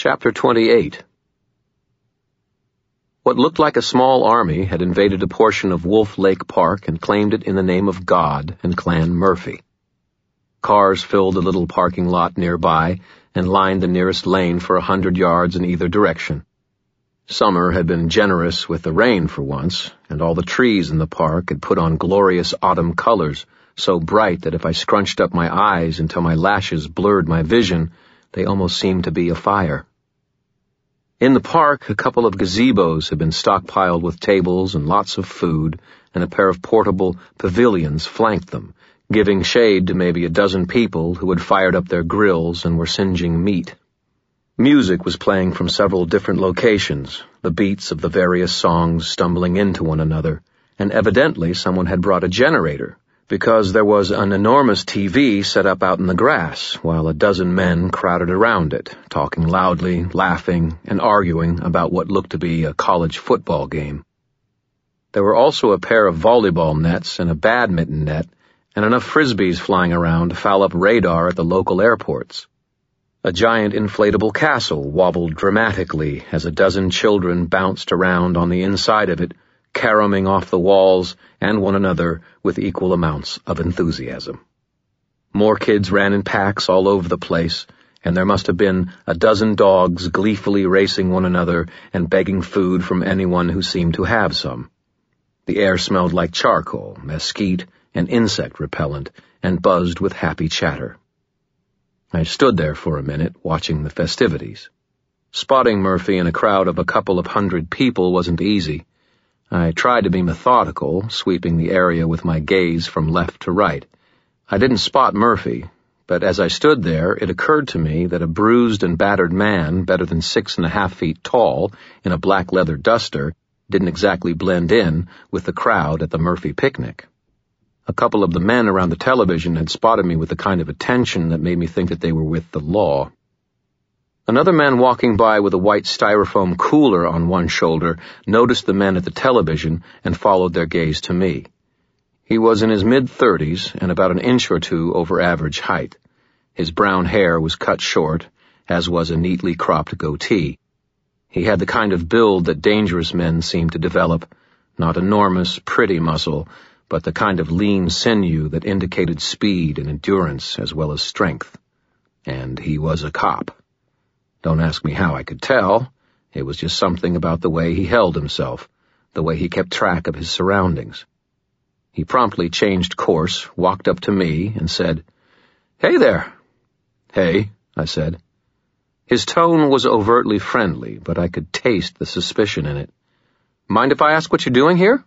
Chapter 28. What looked like a small army had invaded a portion of Wolf Lake Park and claimed it in the name of God and Clan Murphy. Cars filled the little parking lot nearby and lined the nearest lane for 100 yards in either direction. Summer had been generous with the rain for once, and all the trees in the park had put on glorious autumn colors, so bright that if I scrunched up my eyes until my lashes blurred my vision, they almost seemed to be afire. In the park, a couple of gazebos had been stockpiled with tables and lots of food, and a pair of portable pavilions flanked them, giving shade to maybe a dozen people who had fired up their grills and were singeing meat. Music was playing from several different locations, the beats of the various songs stumbling into one another, and evidently someone had brought a generator, because there was an enormous TV set up out in the grass, while a dozen men crowded around it, talking loudly, laughing, and arguing about what looked to be a college football game. There were also a pair of volleyball nets and a badminton net, and enough frisbees flying around to foul up radar at the local airports. A giant inflatable castle wobbled dramatically as a dozen children bounced around on the inside of it, caroming off the walls and one another with equal amounts of enthusiasm. More kids ran in packs all over the place, and there must have been a dozen dogs gleefully racing one another and begging food from anyone who seemed to have some. The air smelled like charcoal, mesquite, and insect repellent, and buzzed with happy chatter. I stood there for a minute, watching the festivities. Spotting Murphy in a crowd of a couple of hundred people wasn't easy. I tried to be methodical, sweeping the area with my gaze from left to right. I didn't spot Murphy, but as I stood there, it occurred to me that a bruised and battered man, better than 6.5 feet tall, in a black leather duster, didn't exactly blend in with the crowd at the Murphy picnic. A couple of the men around the television had spotted me with the kind of attention that made me think that they were with the law. Another man walking by with a white styrofoam cooler on one shoulder noticed the men at the television and followed their gaze to me. He was in his mid-30s and about an inch or two over average height. His brown hair was cut short, as was a neatly cropped goatee. He had the kind of build that dangerous men seem to develop, not enormous, pretty muscle, but the kind of lean sinew that indicated speed and endurance as well as strength. And he was a cop. Don't ask me how I could tell. It was just something about the way he held himself, the way he kept track of his surroundings. He promptly changed course, walked up to me, and said, "Hey there." "Hey," I said. His tone was overtly friendly, but I could taste the suspicion in it. "Mind if I ask what you're doing here?"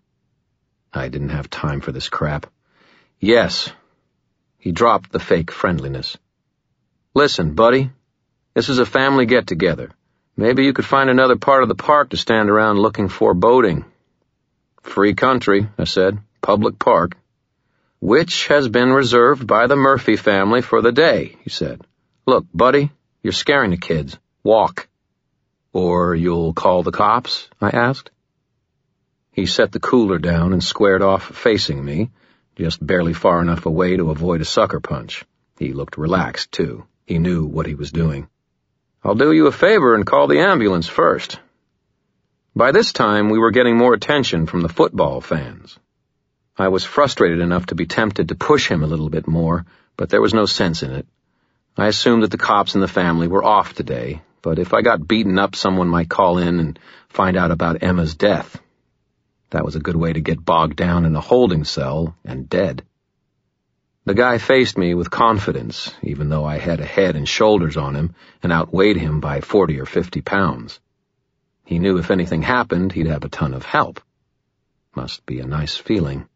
I didn't have time for this crap. "Yes." He dropped the fake friendliness. "Listen, buddy. This is a family get-together. Maybe you could find another part of the park to stand around looking foreboding." "Free country," I said. "Public park." "Which has been reserved by the Murphy family for the day," he said. "Look, buddy, you're scaring the kids. Walk." "Or you'll call the cops?" I asked. He set the cooler down and squared off facing me, just barely far enough away to avoid a sucker punch. He looked relaxed, too. He knew what he was doing. "I'll do you a favor and call the ambulance first." By this time, we were getting more attention from the football fans. I was frustrated enough to be tempted to push him a little bit more, but there was no sense in it. I assumed that the cops and the family were off today, but if I got beaten up, someone might call in and find out about Emma's death. That was a good way to get bogged down in a holding cell and dead. The guy faced me with confidence, even though I had a head and shoulders on him and outweighed him by 40 or 50 pounds. He knew if anything happened, he'd have a ton of help. Must be a nice feeling.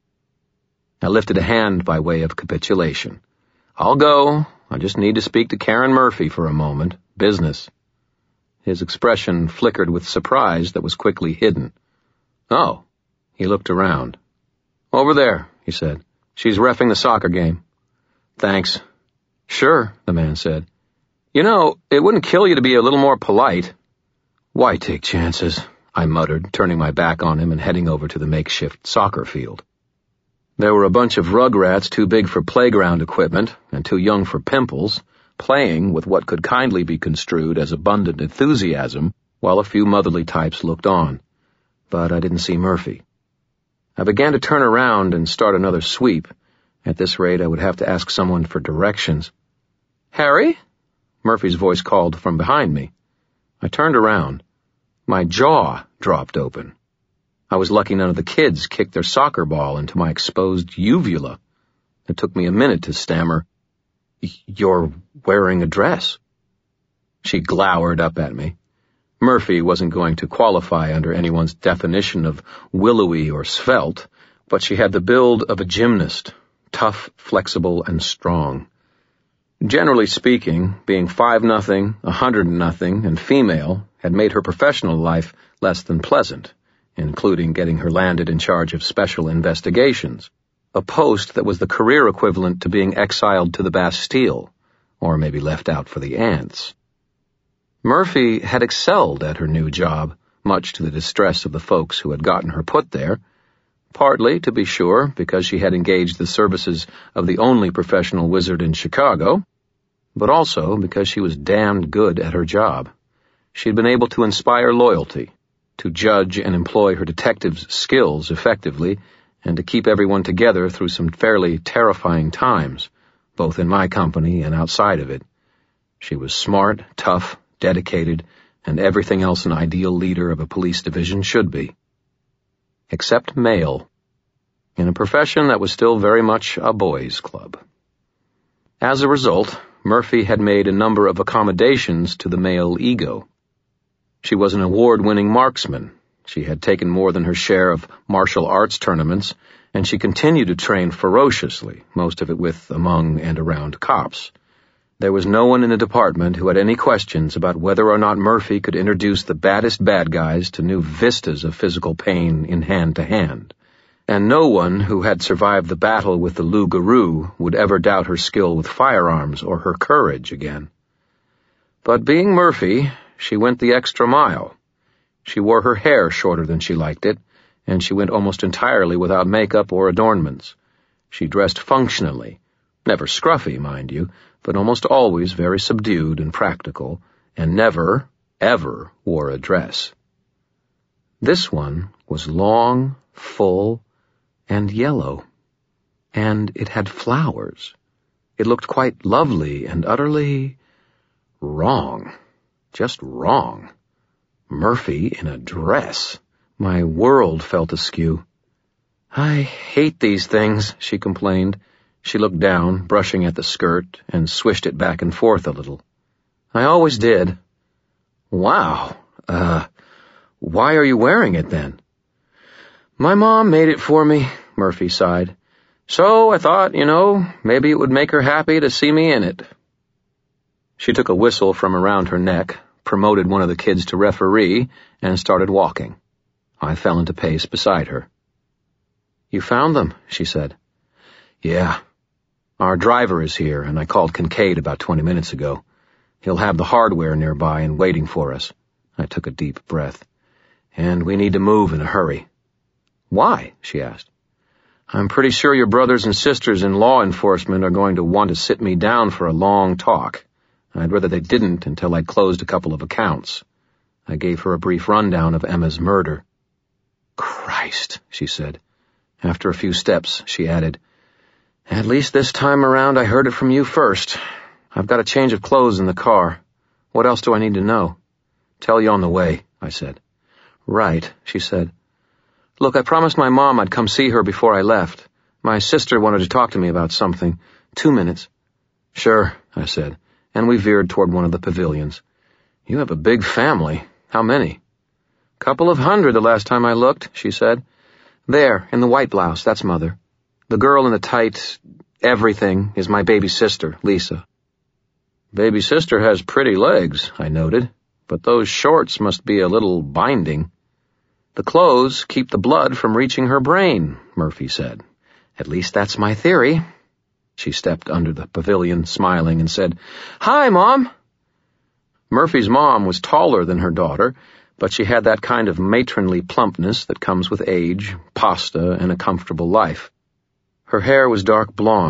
I lifted a hand by way of capitulation. "I'll go. I just need to speak to Karen Murphy for a moment. Business." His expression flickered with surprise that was quickly hidden. "Oh." He looked around. "Over there," he said. "She's reffing the soccer game." "Thanks." "Sure," the man said. "You know, it wouldn't kill you to be a little more polite." "Why take chances?" I muttered, turning my back on him and heading over to the makeshift soccer field. There were a bunch of rugrats too big for playground equipment and too young for pimples, playing with what could kindly be construed as abundant enthusiasm, while a few motherly types looked on. But I didn't see Murphy. I began to turn around and start another sweep. At this rate, I would have to ask someone for directions. "Harry?" Murphy's voice called from behind me. I turned around. My jaw dropped open. I was lucky none of the kids kicked their soccer ball into my exposed uvula. It took me a minute to stammer, "You're wearing a dress." She glowered up at me. Murphy wasn't going to qualify under anyone's definition of willowy or svelte, but she had the build of a gymnast, tough, flexible, and strong. Generally speaking, being 5-0, 100-0, and female had made her professional life less than pleasant, including getting her landed in charge of special investigations, a post that was the career equivalent to being exiled to the Bastille, or maybe left out for the ants. Murphy had excelled at her new job, much to the distress of the folks who had gotten her put there, partly, to be sure, because she had engaged the services of the only professional wizard in Chicago, but also because she was damned good at her job. She had been able to inspire loyalty, to judge and employ her detective's skills effectively, and to keep everyone together through some fairly terrifying times, both in my company and outside of it. She was smart, tough, dedicated, and everything else an ideal leader of a police division should be. Except male, in a profession that was still very much a boys' club. As a result, Murphy had made a number of accommodations to the male ego. She was an award-winning marksman. She had taken more than her share of martial arts tournaments, and she continued to train ferociously, most of it with, among, and around cops. There was no one in the department who had any questions about whether or not Murphy could introduce the baddest bad guys to new vistas of physical pain in hand-to-hand, and no one who had survived the battle with the loup-garou would ever doubt her skill with firearms or her courage again. But being Murphy, she went the extra mile. She wore her hair shorter than she liked it, and she went almost entirely without makeup or adornments. She dressed functionally, never scruffy, mind you, but almost always very subdued and practical, and never, ever wore a dress. This one was long, full, and yellow, and it had flowers. It looked quite lovely and utterly wrong. Just wrong. Murphy in a dress. My world felt askew. "I hate these things," she complained. She looked down, brushing at the skirt, and swished it back and forth a little. "I always did." "Wow. Why are you wearing it then?" "My mom made it for me," Murphy sighed. "So I thought, maybe it would make her happy to see me in it." She took a whistle from around her neck, promoted one of the kids to referee, and started walking. I fell into pace beside her. "You found them," she said. "Yeah. Our driver is here, and I called Kincaid about 20 minutes ago. He'll have the hardware nearby and waiting for us." I took a deep breath. "And we need to move in a hurry." "Why?" she asked. "I'm pretty sure your brothers and sisters in law enforcement are going to want to sit me down for a long talk. I'd rather they didn't until I'd closed a couple of accounts." I gave her a brief rundown of Emma's murder. "Christ," she said. After a few steps, she added, "At least this time around I heard it from you first. I've got a change of clothes in the car. What else do I need to know?" "Tell you on the way," I said. "Right," she said. "Look, I promised my mom I'd come see her before I left. My sister wanted to talk to me about something. 2 minutes." "Sure," I said, and we veered toward one of the pavilions. "You have a big family. How many?" "Couple of 100 the last time I looked," she said. "There, in the white blouse, that's Mother. The girl in the tight everything is my baby sister, Lisa." "Baby sister has pretty legs," I noted, "but those shorts must be a little binding." "The clothes keep the blood from reaching her brain," Murphy said. "At least that's my theory." She stepped under the pavilion, smiling, and said, "Hi, Mom." Murphy's mom was taller than her daughter, but she had that kind of matronly plumpness that comes with age, pasta, and a comfortable life. Her hair was dark blonde,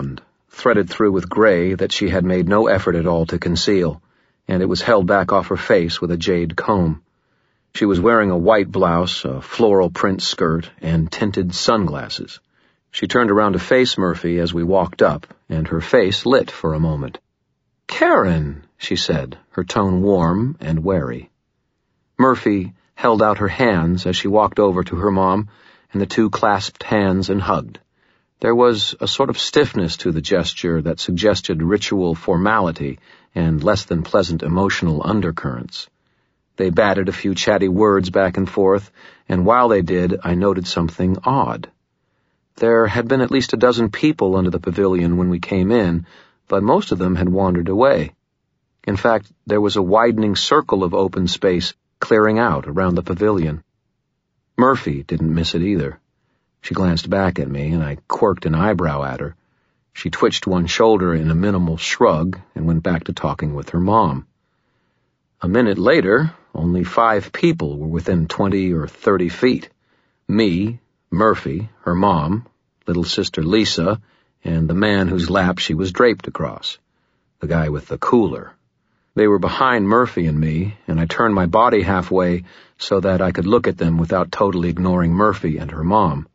threaded through with gray that she had made no effort at all to conceal, and it was held back off her face with a jade comb. She was wearing a white blouse, a floral print skirt, and tinted sunglasses. She turned around to face Murphy as we walked up, and her face lit for a moment. "Karen," she said, her tone warm and wary. Murphy held out her hands as she walked over to her mom, and the two clasped hands and hugged. There was a sort of stiffness to the gesture that suggested ritual formality and less than pleasant emotional undercurrents. They batted a few chatty words back and forth, and while they did, I noted something odd. There had been at least a dozen people under the pavilion when we came in, but most of them had wandered away. In fact, there was a widening circle of open space clearing out around the pavilion. Murphy didn't miss it either. She glanced back at me, and I quirked an eyebrow at her. She twitched one shoulder in a minimal shrug and went back to talking with her mom. A minute later, only 5 people were within 20 or 30 feet. Me, Murphy, her mom, little sister Lisa, and the man whose lap she was draped across, the guy with the cooler. They were behind Murphy and me, and I turned my body halfway so that I could look at them without totally ignoring Murphy and her mom.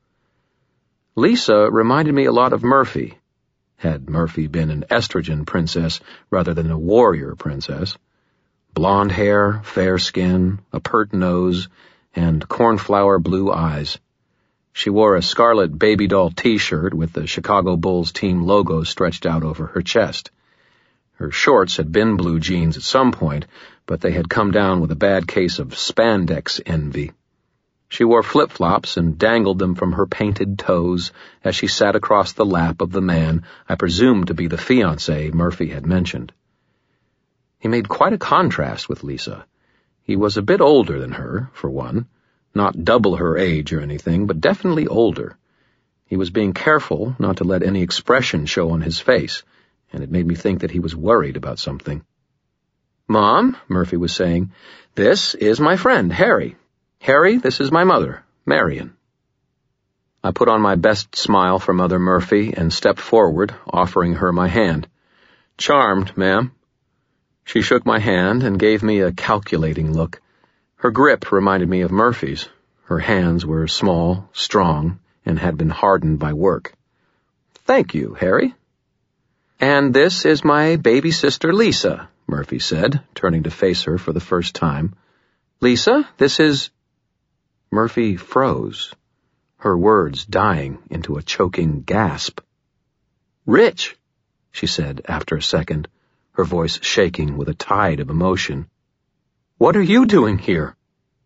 Lisa reminded me a lot of Murphy, had Murphy been an estrogen princess rather than a warrior princess. Blonde hair, fair skin, a pert nose, and cornflower blue eyes. She wore a scarlet baby doll t-shirt with the Chicago Bulls team logo stretched out over her chest. Her shorts had been blue jeans at some point, but they had come down with a bad case of spandex envy. She wore flip-flops and dangled them from her painted toes as she sat across the lap of the man I presumed to be the fiancé Murphy had mentioned. He made quite a contrast with Lisa. He was a bit older than her, for one. Not double her age or anything, but definitely older. He was being careful not to let any expression show on his face, and it made me think that he was worried about something. "Mom," Murphy was saying, "this is my friend, Harry. Harry, this is my mother, Marion." I put on my best smile for Mother Murphy and stepped forward, offering her my hand. "Charmed, ma'am." She shook my hand and gave me a calculating look. Her grip reminded me of Murphy's. Her hands were small, strong, and had been hardened by work. "Thank you, Harry." "And this is my baby sister, Lisa," Murphy said, turning to face her for the first time. "Lisa, this is—" Murphy froze, her words dying into a choking gasp. "Rich," she said after a second, her voice shaking with a tide of emotion. "What are you doing here?"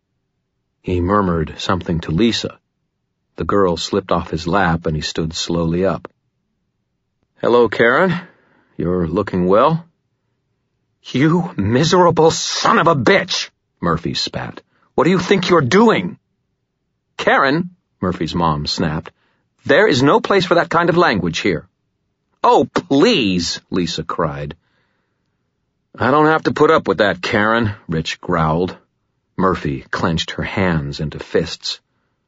He murmured something to Lisa. The girl slipped off his lap and he stood slowly up. "Hello, Karen. You're looking well." "You miserable son of a bitch!" Murphy spat. "What do you think you're doing?" "Karen," Murphy's mom snapped, "there is no place for that kind of language here." "Oh, please," Lisa cried. "I don't have to put up with that, Karen," Rich growled. Murphy clenched her hands into fists.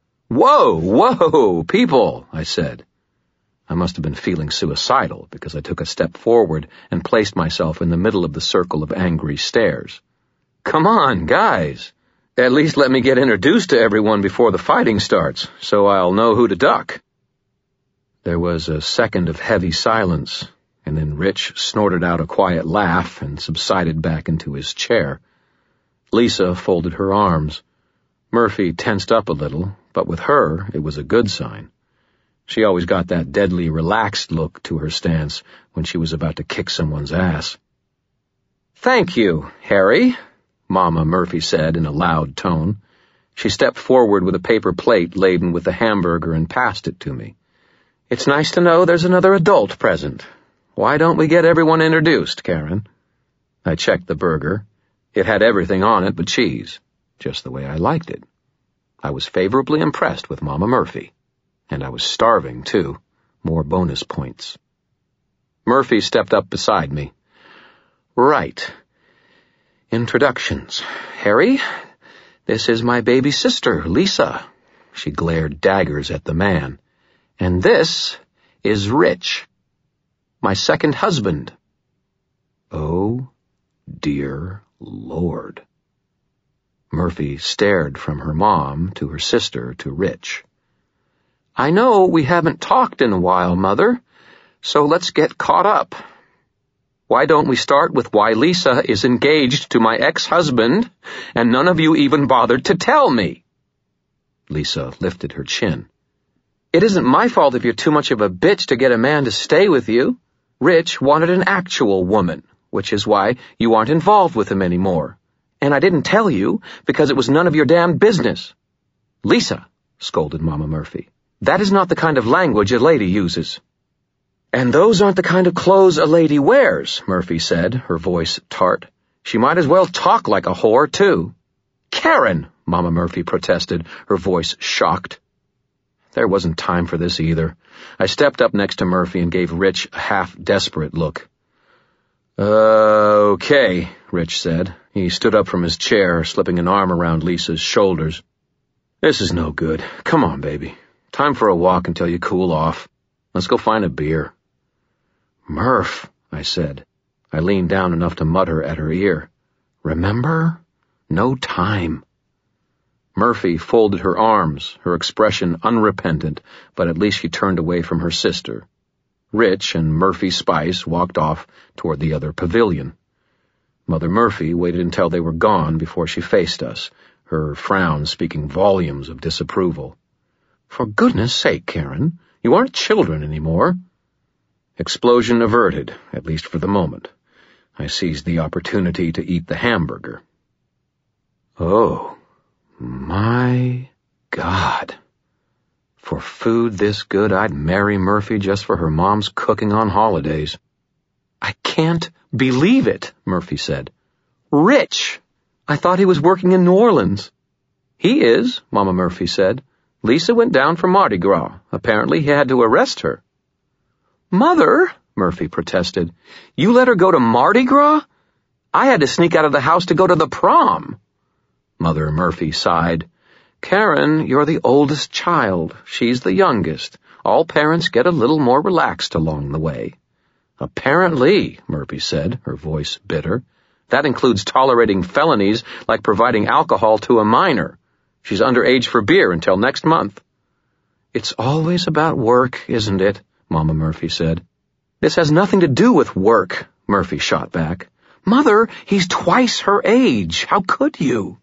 Whoa, people," I said. I must have been feeling suicidal because I took a step forward and placed myself in the middle of the circle of angry stares. "Come on, guys. At least let me get introduced to everyone before the fighting starts, so I'll know who to duck." There was a second of heavy silence, and then Rich snorted out a quiet laugh and subsided back into his chair. Lisa folded her arms. Murphy tensed up a little, but with her it was a good sign. She always got that deadly relaxed look to her stance when she was about to kick someone's ass. "Thank you, Harry," Mama Murphy said in a loud tone. She stepped forward with a paper plate laden with a hamburger and passed it to me. "It's nice to know there's another adult present. Why don't we get everyone introduced, Karen?" I checked the burger. It had everything on it but cheese, just the way I liked it. I was favorably impressed with Mama Murphy. And I was starving, too. More bonus points. Murphy stepped up beside me. "Right. Introductions. Harry, this is my baby sister, Lisa." She glared daggers at the man. "And this is Rich." My second husband." Oh, dear Lord. Murphy stared from her mom to her sister to Rich. "I know we haven't talked in a while, Mother, so let's get caught up. Why don't we start with why Lisa is engaged to my ex-husband, and none of you even bothered to tell me?" Lisa lifted her chin. "It isn't my fault if you're too much of a bitch to get a man to stay with you. Rich wanted an actual woman, which is why you aren't involved with him anymore. And I didn't tell you because it was none of your damn business." "Lisa," scolded Mama Murphy, "that is not the kind of language a lady uses." "And those aren't the kind of clothes a lady wears," Murphy said, her voice tart. "She might as well talk like a whore, too." "Karen!" Mama Murphy protested, her voice shocked. There wasn't time for this either. I stepped up next to Murphy and gave Rich a half-desperate look. "Okay," Rich said. He stood up from his chair, slipping an arm around Lisa's shoulders. "This is no good. Come on, baby. Time for a walk until you cool off. Let's go find a beer." "Murph," I said. I leaned down enough to mutter at her ear. "Remember? No time." Murphy folded her arms, her expression unrepentant, but at least she turned away from her sister. Rich and Murphy Spice walked off toward the other pavilion. Mother Murphy waited until they were gone before she faced us, her frown speaking volumes of disapproval. "For goodness sake, Karen, you aren't children anymore." Explosion averted, at least for the moment. I seized the opportunity to eat the hamburger. Oh, my God. For food this good, I'd marry Murphy just for her mom's cooking on holidays. "I can't believe it," Murphy said. "Rich! I thought he was working in New Orleans." "He is," Mama Murphy said. "Lisa went down for Mardi Gras. Apparently he had to arrest her." "Mother," Murphy protested, "you let her go to Mardi Gras? I had to sneak out of the house to go to the prom." Mother Murphy sighed. "Karen, you're the oldest child. She's the youngest. All parents get a little more relaxed along the way." "Apparently," Murphy said, her voice bitter. "That includes tolerating felonies like providing alcohol to a minor. She's underage for beer until next month." "It's always about work, isn't it?" Mama Murphy said. "This has nothing to do with work," Murphy shot back. "Mother, he's twice her age. How could you?"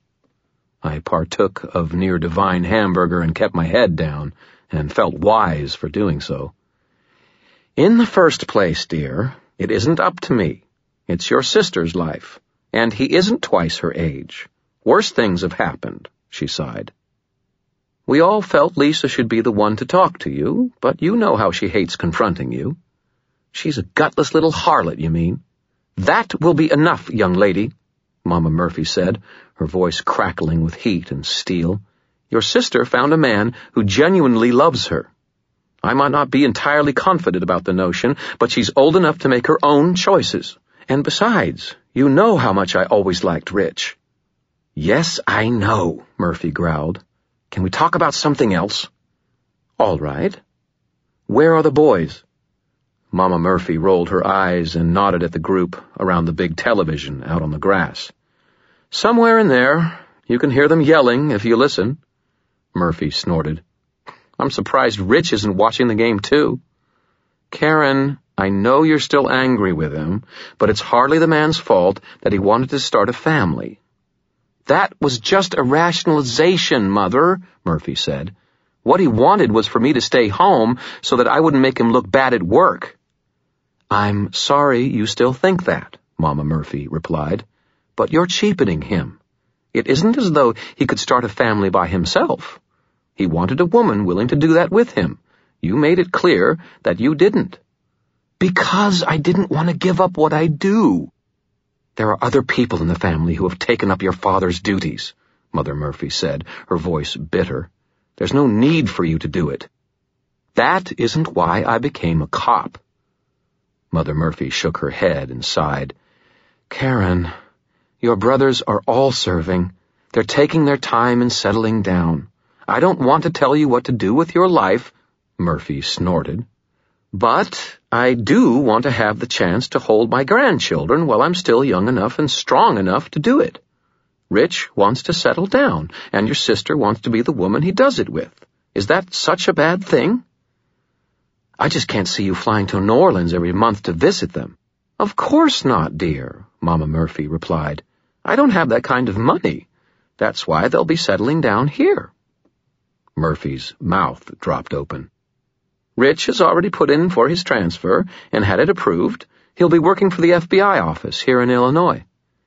I partook of near-divine hamburger and kept my head down, and felt wise for doing so. "In the first place, dear, it isn't up to me. It's your sister's life, and he isn't twice her age. Worse things have happened," she sighed. "We all felt Lisa should be the one to talk to you, but you know how she hates confronting you." "She's a gutless little harlot, you mean?" "That will be enough, young lady," Mama Murphy said, her voice crackling with heat and steel. "Your sister found a man who genuinely loves her. I might not be entirely confident about the notion, but she's old enough to make her own choices. And besides, you know how much I always liked Rich." "Yes, I know," Murphy growled. "Can we talk about something else?" "All right. Where are the boys?" Mama Murphy rolled her eyes and nodded at the group around the big television out on the grass. "Somewhere in there. You can hear them yelling if you listen." Murphy snorted. "I'm surprised Rich isn't watching the game too." "Karen, I know you're still angry with him, but it's hardly the man's fault that he wanted to start a family." "That was just a rationalization, Mother," Murphy said. "What he wanted was for me to stay home so that I wouldn't make him look bad at work." "I'm sorry you still think that," Mama Murphy replied. "But you're cheapening him. It isn't as though he could start a family by himself. He wanted a woman willing to do that with him. You made it clear that you didn't." "Because I didn't want to give up what I do." "There are other people in the family who have taken up your father's duties," Mother Murphy said, her voice bitter. "There's no need for you to do it." "That isn't why I became a cop." Mother Murphy shook her head and sighed. "Karen, your brothers are all serving. They're taking their time and settling down. I don't want to tell you what to do with your life," Murphy snorted. But I do want to have the chance to hold my grandchildren while I'm still young enough and strong enough to do it. Rich wants to settle down, and your sister wants to be the woman he does it with. Is that such a bad thing? I just can't see you flying to New Orleans every month to visit them. Of course not, dear, Mama Murphy replied. I don't have that kind of money. That's why they'll be settling down here. Murphy's mouth dropped open. Rich has already put in for his transfer and had it approved. He'll be working for the FBI office here in Illinois.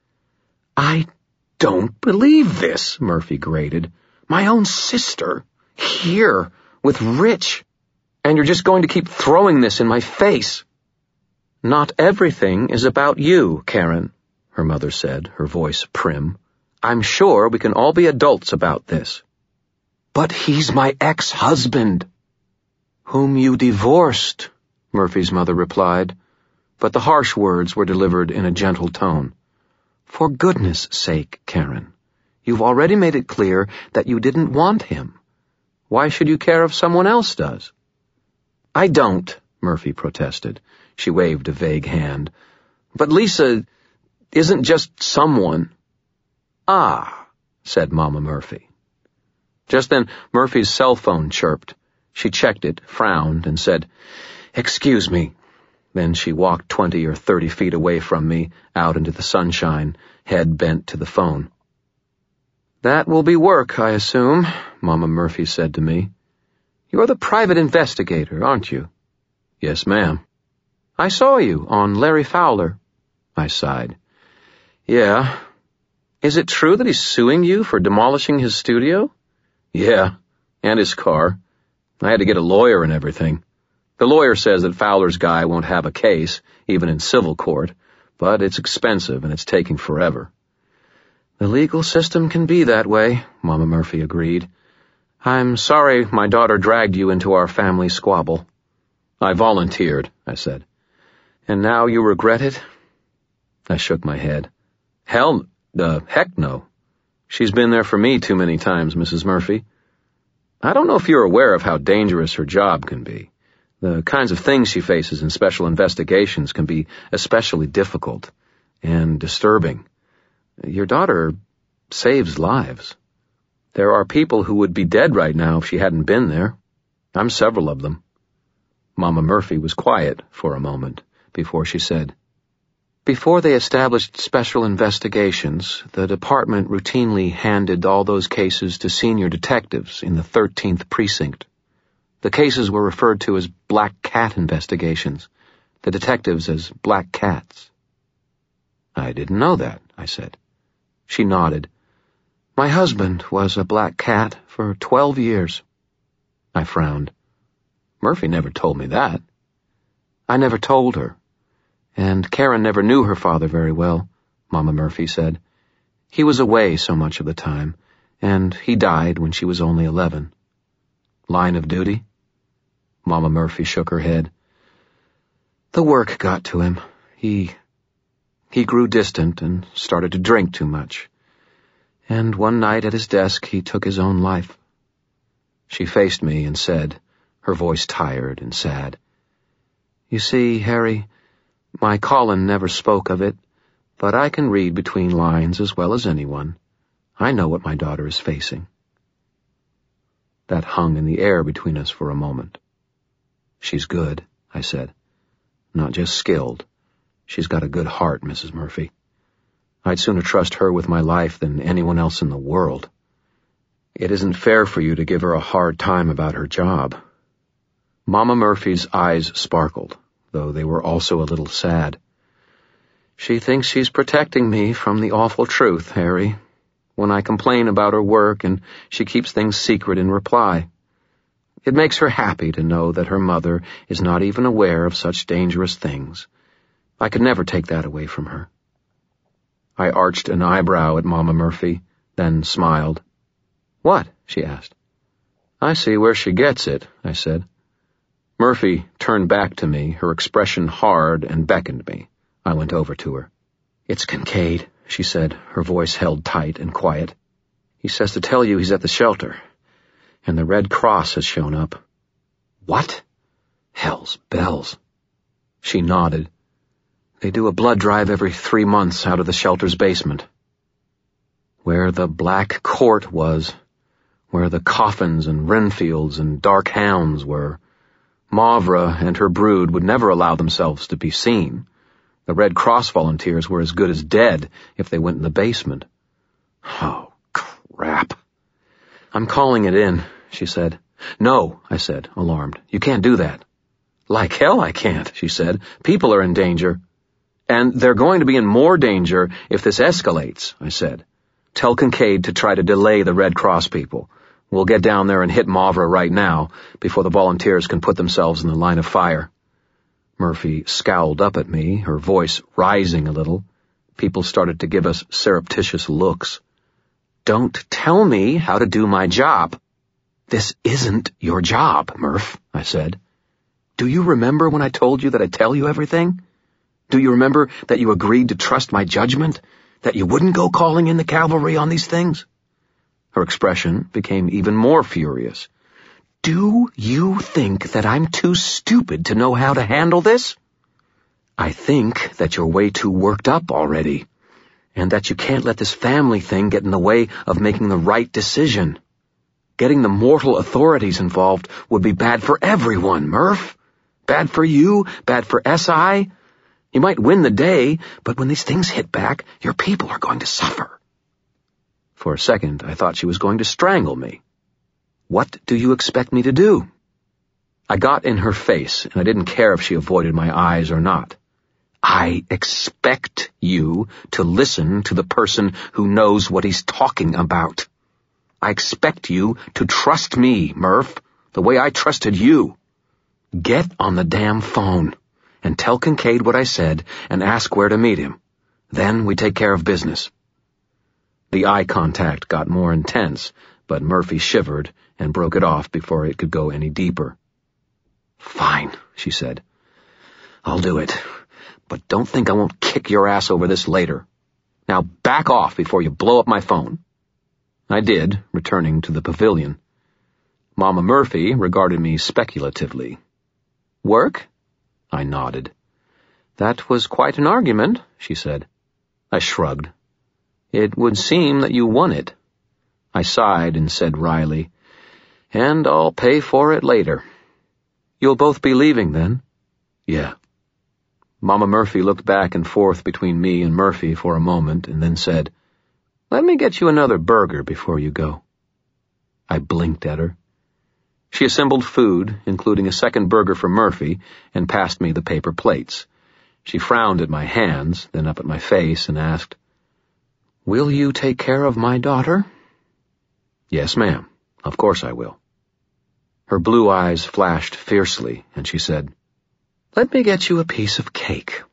I don't believe this, Murphy grated. My own sister, here, with Rich. And you're just going to keep throwing this in my face. Not everything is about you, Karen, her mother said, her voice prim. I'm sure we can all be adults about this. But he's my ex-husband. Whom you divorced, Murphy's mother replied, but the harsh words were delivered in a gentle tone. For goodness sake, Karen, you've already made it clear that you didn't want him. Why should you care if someone else does? I don't, Murphy protested. She waved a vague hand. But Lisa isn't just someone. Ah, said Mama Murphy. Just then, Murphy's cell phone chirped. She checked it, frowned, and said, Excuse me. Then she walked 20 or 30 feet away from me, out into the sunshine, head bent to the phone. That will be work, I assume, Mama Murphy said to me. You're the private investigator, aren't you? Yes, ma'am. I saw you on Larry Fowler. I sighed. Yeah. Is it true that he's suing you for demolishing his studio? Yeah, and his car. I had to get a lawyer and everything. The lawyer says that Fowler's guy won't have a case, even in civil court, but it's expensive and it's taking forever. The legal system can be that way, Mama Murphy agreed. I'm sorry my daughter dragged you into our family squabble. I volunteered, I said. And now you regret it? I shook my head. Heck no. She's been there for me too many times, Mrs. Murphy. I don't know if you're aware of how dangerous her job can be. The kinds of things she faces in special investigations can be especially difficult and disturbing. Your daughter saves lives. There are people who would be dead right now if she hadn't been there. I'm several of them. Mama Murphy was quiet for a moment before she said, Before they established special investigations, the department routinely handed all those cases to senior detectives in the 13th Precinct. The cases were referred to as Black Cat investigations, the detectives as Black Cats. I didn't know that, I said. She nodded. My husband was a black cat for 12 years. I frowned. Murphy never told me that. I never told her. And Karen never knew her father very well, Mama Murphy said. He was away so much of the time, and he died when she was only 11. Line of duty? Mama Murphy shook her head. The work got to him. He grew distant and started to drink too much. And one night at his desk he took his own life. She faced me and said, her voice tired and sad, You see, Harry, my Colin never spoke of it, but I can read between lines as well as anyone. I know what my daughter is facing. That hung in the air between us for a moment. She's good, I said. Not just skilled. She's got a good heart, Mrs. Murphy. I'd sooner trust her with my life than anyone else in the world. It isn't fair for you to give her a hard time about her job. Mama Murphy's eyes sparkled, though they were also a little sad. She thinks she's protecting me from the awful truth, Harry, when I complain about her work and she keeps things secret in reply. It makes her happy to know that her mother is not even aware of such dangerous things. I could never take that away from her. I arched an eyebrow at Mama Murphy, then smiled. What? She asked. I see where she gets it, I said. Murphy turned back to me, her expression hard, and beckoned me. I went over to her. It's Kincaid, she said, her voice held tight and quiet. He says to tell you he's at the shelter, and the Red Cross has shown up. What? Hell's bells. She nodded. They do a blood drive every 3 months out of the shelter's basement. Where the Black Court was, where the coffins and Renfields and dark hounds were, Mavra and her brood would never allow themselves to be seen. The Red Cross volunteers were as good as dead if they went in the basement. Oh, crap. I'm calling it in, she said. No, I said, alarmed. You can't do that. Like hell I can't, she said. People are in danger. And they're going to be in more danger if this escalates, I said. Tell Kincaid to try to delay the Red Cross people. We'll get down there and hit Mavra right now, before the volunteers can put themselves in the line of fire. Murphy scowled up at me, her voice rising a little. People started to give us surreptitious looks. Don't tell me how to do my job. This isn't your job, Murph, I said. Do you remember when I told you that I'd tell you everything? Do you remember that you agreed to trust my judgment? That you wouldn't go calling in the cavalry on these things? Her expression became even more furious. Do you think that I'm too stupid to know how to handle this? I think that you're way too worked up already, and that you can't let this family thing get in the way of making the right decision. Getting the mortal authorities involved would be bad for everyone, Murph. Bad for you, bad for SI. You might win the day, but when these things hit back, your people are going to suffer. For a second, I thought she was going to strangle me. What do you expect me to do? I got in her face, and I didn't care if she avoided my eyes or not. I expect you to listen to the person who knows what he's talking about. I expect you to trust me, Murph, the way I trusted you. Get on the damn phone and tell Kincaid what I said and ask where to meet him. Then we take care of business. The eye contact got more intense, but Murphy shivered and broke it off before it could go any deeper. Fine, she said. I'll do it, but don't think I won't kick your ass over this later. Now back off before you blow up my phone. I did, returning to the pavilion. Mama Murphy regarded me speculatively. Work? I nodded. That was quite an argument, she said. I shrugged. It would seem that you won it. I sighed and said wryly, and I'll pay for it later. You'll both be leaving then? Yeah. Mama Murphy looked back and forth between me and Murphy for a moment and then said, Let me get you another burger before you go. I blinked at her. She assembled food, including a second burger for Murphy, and passed me the paper plates. She frowned at my hands, then up at my face, and asked, Will you take care of my daughter? Yes, ma'am. Of course I will. Her blue eyes flashed fiercely, and she said, Let me get you a piece of cake.